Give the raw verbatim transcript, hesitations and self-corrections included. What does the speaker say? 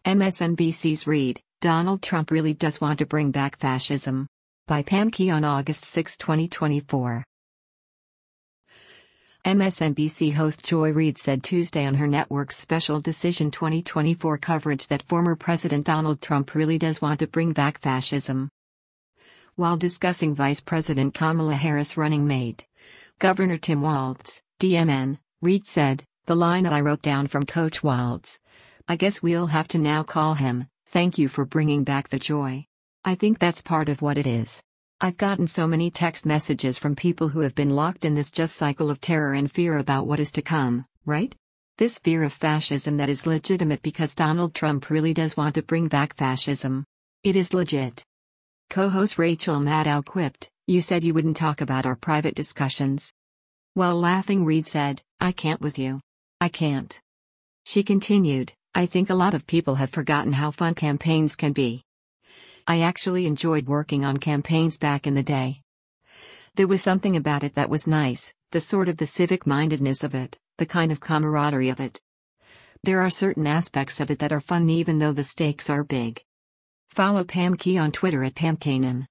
M S N B C's read, Donald Trump really does want to bring back fascism. By Pam Key on August sixth, twenty twenty-four. M S N B C host Joy Reid said Tuesday on her network's Special Decision twenty twenty-four coverage that former President Donald Trump really does want to bring back fascism. While discussing Vice President Kamala Harris' running mate, Governor Tim Walz, D M N, Reid said, "The line that I wrote down from Coach Walz. I guess we'll have to now call him, thank you for bringing back the joy. I think that's part of what it is. I've gotten so many text messages from people who have been locked in this just cycle of terror and fear about what is to come, right? This fear of fascism that is legitimate because Donald Trump really does want to bring back fascism. It is legit." Co-host Rachel Maddow quipped, "You said you wouldn't talk about our private discussions." While laughing, Reid said, "I can't with you. I can't." She continued, "I think a lot of people have forgotten how fun campaigns can be. I actually enjoyed working on campaigns back in the day. There was something about it that was nice, the sort of the civic-mindedness of it, the kind of camaraderie of it. There are certain aspects of it that are fun even though the stakes are big." Follow Pam Key on Twitter at Pam Kanan.